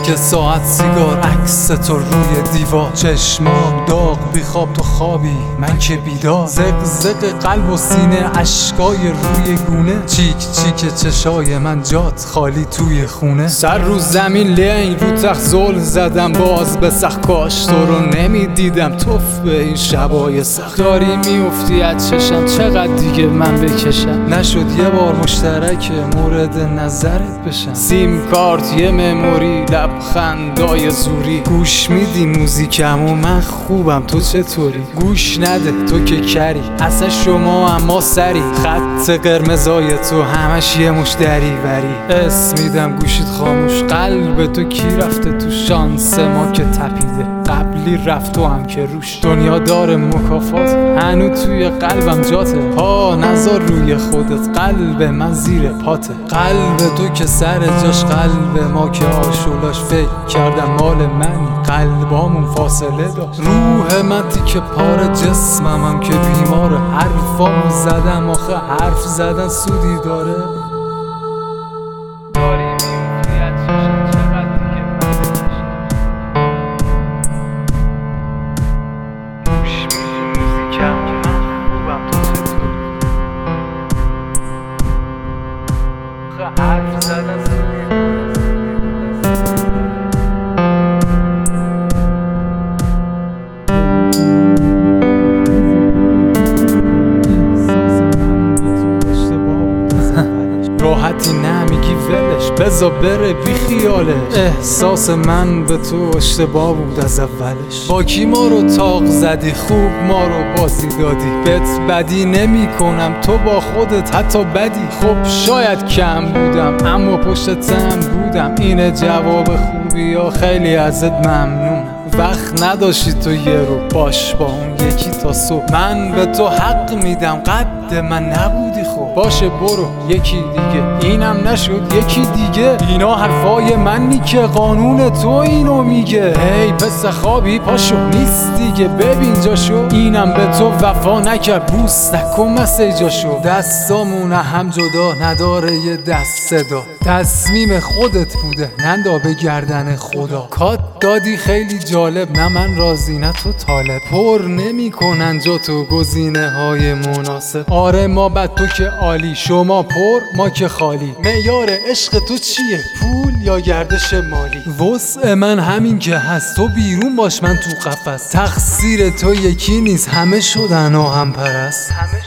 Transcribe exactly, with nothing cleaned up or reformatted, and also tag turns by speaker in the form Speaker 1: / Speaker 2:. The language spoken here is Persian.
Speaker 1: تیک ساعت سیگار، عکس تو روی دیوار، چشمام داغ بی خواب تو خوابی من که بیدار، زق زق قلب و سینه اشکای روی گونه، چیک چیک چشای من جات خالی توی خونه. سر رو زمین لنگ رو تخت زل زدم باز به سخت، کاش تو رو نمیدیدم توف به این شبای سخت. داری میافتی از چشم چقدر دیگه من بکشم، نشد یه بار مشترک مورد نظرت بشم. سیم کارت یه مموری لبخندای زوری، گوش میدی موزیکم و من خوبم تو چطوری؟ گوش نده تو که کری اصلا شما اما سری، خط قرمزای تو همش یه مش دریوری. اسم میدم گوشید خاموش، قلب تو کی رفته تو شانس ما که تپیده، قبلی رفت تو هم که روش دنیا داره مکافات، هنو توی قلبم جاته، ها نذار روی خودت قلب من زیر پاته. قلب تو که سر جاش قلب ما که آشولاش، فکر کردم مال منی قلبامون فاصله داشت. روح من تیکه پاره جسمم هم که بیماره، حرفامو زدم آخه حرف زدن سودی داره. حرف زدن راحتی نمیگی ولش، بذار بره بی خیالش. احساس من به تو اشتباه بود از اولش، با کی ما رو تاق زدی خوب ما رو بازی دادی، بت بدی نمی کنم تو با خودت حتی بدی. خب شاید کم بودم اما پشتتم بودم، اینه جواب خوبی یا خیلی ازت ممنونم. وقت نداشتی تو یه رو باش با اون یکی تا صبح، من به تو حق میدم قد من نبودی خوب. باشه برو یکی دیگه، اینم نشد یکی دیگه، اینا حرفای منی که قانون تو اینو میگه. هی پس خوابی پاشو نیست دیگه ببین جاشو، اینم به تو وفا نکرد بوس نکن مسیجاشو. دستامون هم جدا نداره یه دست صدا، تصمیم خودت بوده نندا به گردن خدا. کات دادی خیلی جالب، نه من راضی نه تو طالب، پر نمی کنن جا تو گزینه های مناسب. آره ما بد تو که عالی، شما پر ما که خالی. معیار عشق تو چیه؟ پول یا گردش مالی؟ وسع من همین که هست، تو بیرون باش من تو قفس. تقصیر تو یکی نیست همه شدن و هم پرست.